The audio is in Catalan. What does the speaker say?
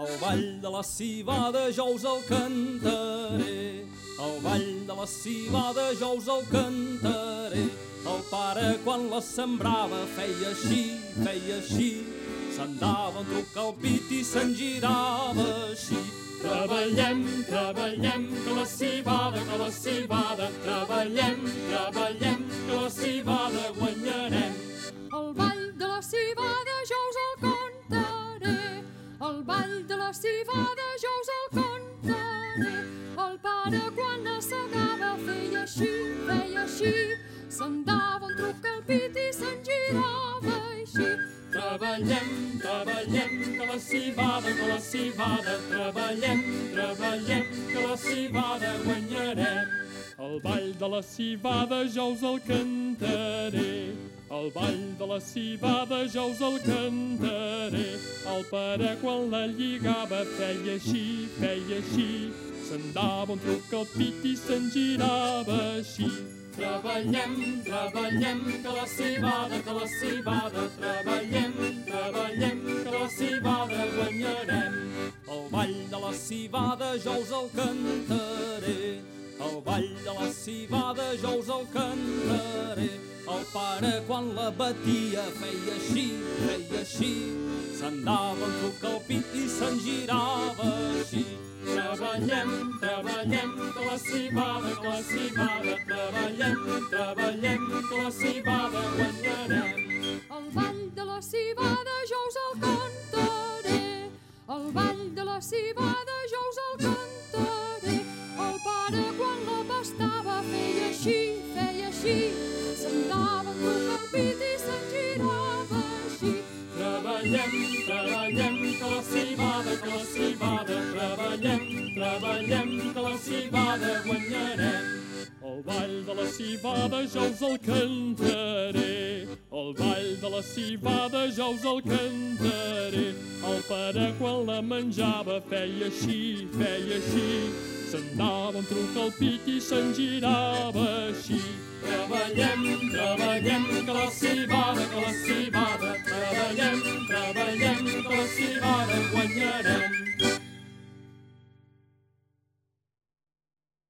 El ball de la civada jo us el cantaré, el ball de la civada jo us el cantaré. El pare quan la sembrava feia així, se'n dava un truc al pit i se'n girava així. Treballem, treballem, que la civada, treballem, treballem, que la civada guanyarem. El ball de la civada jo us el cantaré, el ball de la civada jo us el cantaré. El pare quan la segava feia així, se'n dava un truc al pit i se'n girava així. Treballem, treballem, que la civada, treballem, treballem, que la civada guanyarem. El ball de la civada jo us el cantaré, el ball de la civada jo us el cantaré. El pare quan la lligava feia així, se'n dava un truc al pit i se'n girava així. Treballem, treballem, que la civada, treballem, treballem, que la civada guanyarem. El ball de la civada jo us el cantaré, el ball de la civada jo us el cantaré. El pare quan la batia feia així, se'n dava un truc al pit i se'n girava així. Treballem, treballem, que la civada, treballem, treballem, que la civada guanyarem. El ball de la civada jo us el cantaré, el ball de la civada jo us el cantaré. El pare quan la pastava feia així, se'n dava un truc al pit i se'n girava així. Treballem, treballem, que la civada, treballem, treballem, que la civada guanyarem. El ball de la civada jo us el cantaré, el ball de la civada jo us el cantaré. El pare quan la menjava feia així, se'n dava un truc al pit i se'n girava així. Treballem, treballem, que la civada